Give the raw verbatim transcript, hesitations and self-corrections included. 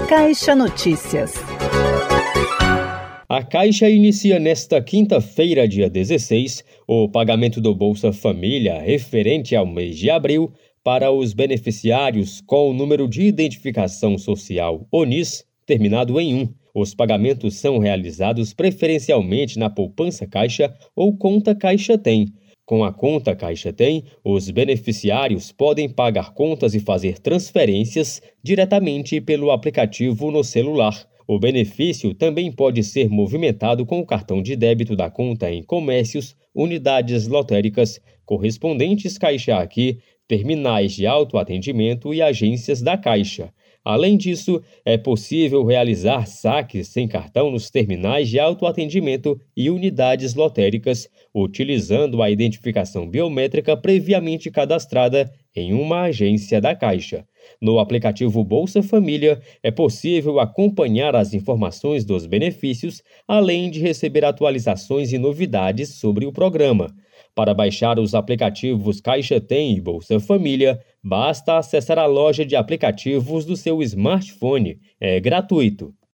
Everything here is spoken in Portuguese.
Caixa Notícias. A Caixa inicia nesta quinta-feira, dia dezesseis, o pagamento do Bolsa Família referente ao mês de abril para os beneficiários com o número de identificação social O N I S terminado em um. Os pagamentos são realizados preferencialmente na poupança Caixa ou conta Caixa Tem. Com a conta Caixa Tem, os beneficiários podem pagar contas e fazer transferências diretamente pelo aplicativo no celular. O benefício também pode ser movimentado com o cartão de débito da conta em comércios, unidades lotéricas, correspondentes Caixa Aqui, terminais de autoatendimento e agências da Caixa. Além disso, é possível realizar saques sem cartão nos terminais de autoatendimento e unidades lotéricas, utilizando a identificação biométrica previamente cadastrada em uma agência da Caixa. No aplicativo Bolsa Família, é possível acompanhar as informações dos benefícios, além de receber atualizações e novidades sobre o programa. Para baixar os aplicativos Caixa Tem e Bolsa Família, basta acessar a loja de aplicativos do seu smartphone. É gratuito.